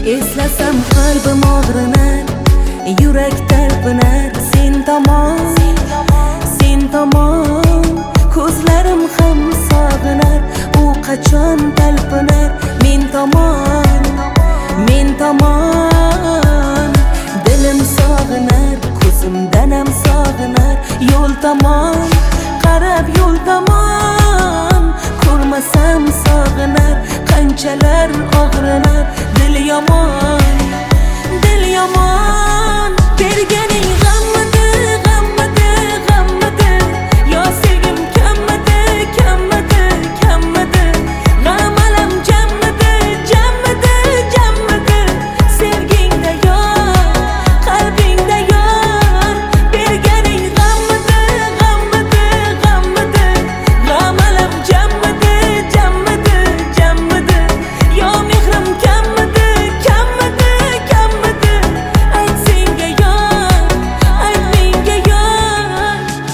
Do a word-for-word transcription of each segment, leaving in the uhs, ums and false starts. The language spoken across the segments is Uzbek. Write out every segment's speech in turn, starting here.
Eslasam qalbim og'rinar, yurak talpinar. Sen tomon, sen tomon ko'zlarim ham sog'inar. U qachon talpinar men tomon, men tomon. Dilim sog'inar, ko'zimdan ham sog'inar. Yo'l tomon qarab, yo'l tomon ko'rmasam sog'inar. Qanchalar og'rinar, dil yomon, dil yomon. Berganing g'ammidi, g'ammidi, g'ammidi. Yo sevgim kammidi, kammidi, kammidi. G'am alam jammidi, jammidi, jammidi. Sevgingda yor, qalbingda yor. Berganing g'ammidi, g'ammidi, g'ammidi. G'am alam jammidi, jammidi, jammidi. Yo mehrim kammidi, kammidi, kammidi. Ayt senga yor, ayt menga yor.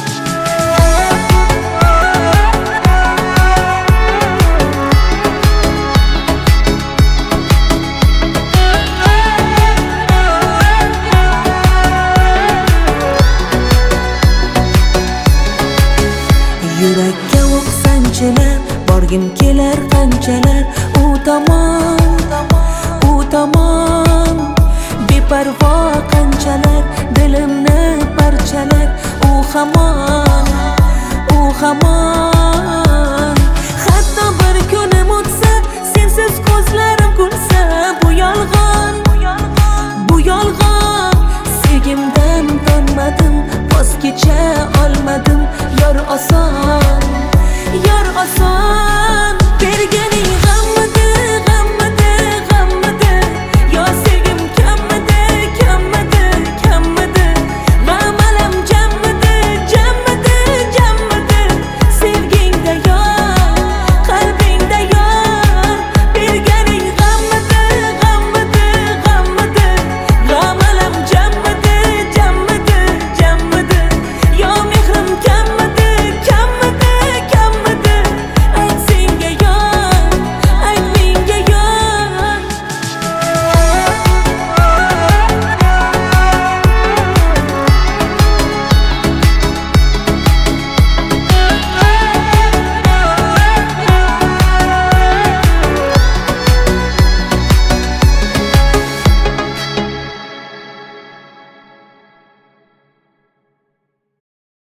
Yurakka o'q sanchilar, borgim kelar qanchalar. U tomon, u tomon beparvo qanchalar. Dilimni parchalar. U hamon, u hamon